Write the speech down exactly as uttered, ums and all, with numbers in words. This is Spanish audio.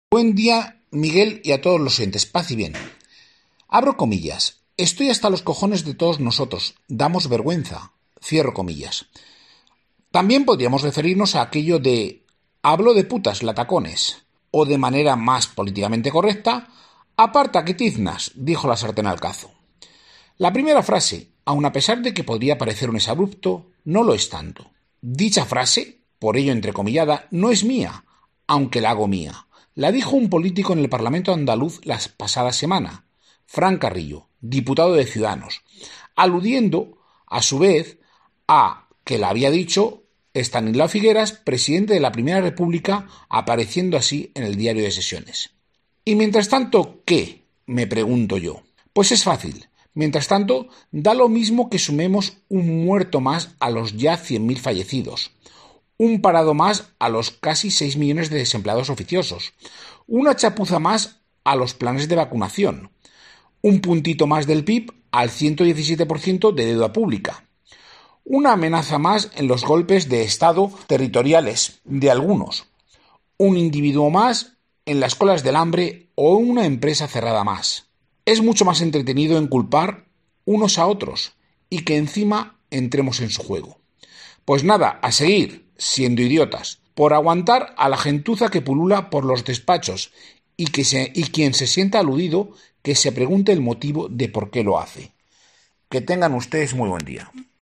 Buen día, Miguel, y a todos los oyentes. Paz y bien. Abro comillas. Estoy hasta los cojones de todos nosotros. Damos vergüenza. Cierro comillas. También podríamos referirnos a aquello de hablo de putas, latacones. O de manera más políticamente correcta, aparta que tiznas, dijo la sartén al cazo. La primera frase, aun a pesar de que podría parecer un exabrupto, no lo es tanto. Dicha frase, por ello entrecomillada, no es mía, aunque la hago mía. La dijo un político en el Parlamento andaluz la pasada semana, Fran Carrillo, diputado de Ciudadanos, aludiendo, a su vez, a que la había dicho Estanislao Figueras, presidente de la Primera República, apareciendo así en el diario de sesiones. Y mientras tanto, ¿qué?, me pregunto yo. Pues es fácil. Mientras tanto, da lo mismo que sumemos un muerto más a los ya cien mil fallecidos, un parado más a los casi seis millones de desempleados oficiosos, una chapuza más a los planes de vacunación, un puntito más del P I B al ciento diecisiete por ciento de deuda pública, una amenaza más en los golpes de Estado territoriales de algunos, un individuo más en las colas del hambre o una empresa cerrada más. Es mucho más entretenido inculpar unos a otros y que encima entremos en su juego. Pues nada, a seguir siendo idiotas, por aguantar a la gentuza que pulula por los despachos y, que se, y quien se sienta aludido que se pregunte el motivo de por qué lo hace. Que tengan ustedes muy buen día.